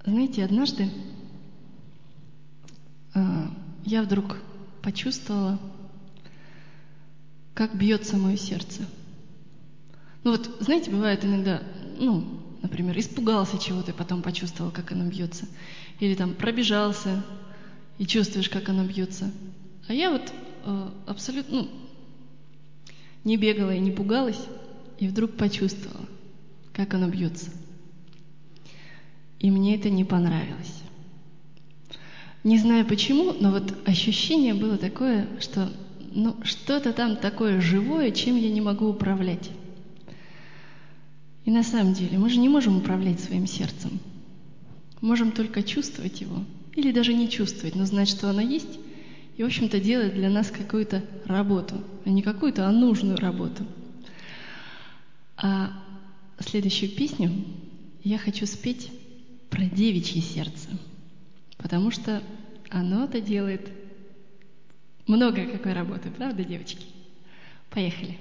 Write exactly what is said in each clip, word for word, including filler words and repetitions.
Знаете, однажды э, я вдруг почувствовала, как бьется мое сердце. Ну вот, знаете, бывает иногда, ну, например, испугался чего-то и потом почувствовал, как оно бьется. Или там пробежался и чувствуешь, как оно бьется. А я вот э, абсолютно ну, не бегала и не пугалась, и вдруг почувствовала, как оно бьется. И мне это не понравилось. Не знаю почему, но вот ощущение было такое, что ну, что-то там такое живое, чем я не могу управлять. И на самом деле мы же не можем управлять своим сердцем. Можем только чувствовать его, или даже не чувствовать, но знать, что оно есть, и, в общем-то, делать для нас какую-то работу, а не какую-то, а нужную работу. А следующую песню я хочу спеть про девичье сердце, потому что оно-то делает много какой работы, правда, девочки? Поехали.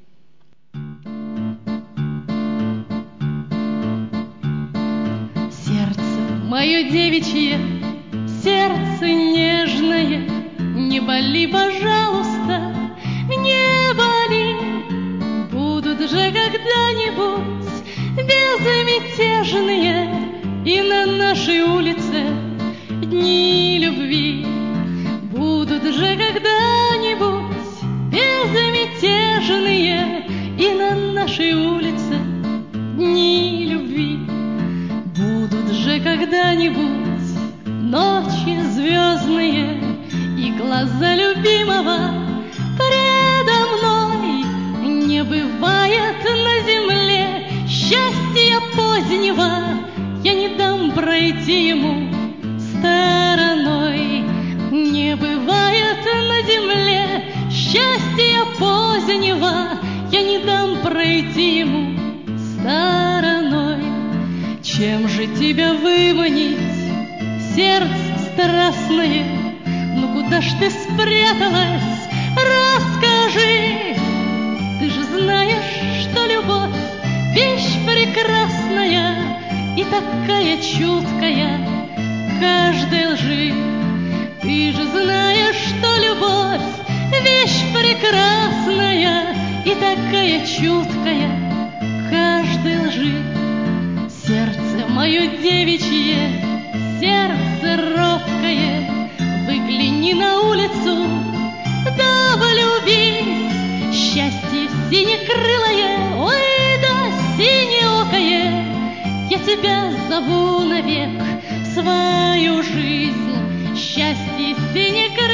Сердце мое девичье, сердце нежное, не боли, пожалуйста, не боли. Будут же когда-нибудь безмятежные и на нашей улице дни любви. Будут же когда-нибудь безмятежные и на нашей улице дни любви. Будут же когда-нибудь ночи звездные и глаза любимого предо мной. Не бывает на земле счастья позднего, я не дам пройти ему стороной. Не бывает на земле счастья позднего, я не дам пройти ему стороной. Чем же тебя выманить, сердце страстное? Ну куда ж ты спряталась? Расскажи. Ты же знаешь, что любовь — вещь прекрасная и такая чуткая каждой лжи. Ты же знаешь, что любовь — вещь прекрасная и такая чуткая каждой лжи. Сердце мое девичье, сердце робкое, выгляни на улицу, да влюбись. Счастье синекрылое, ой, да синеокое, я тебя зову навек в свою жизнь. Счастье синекрылое,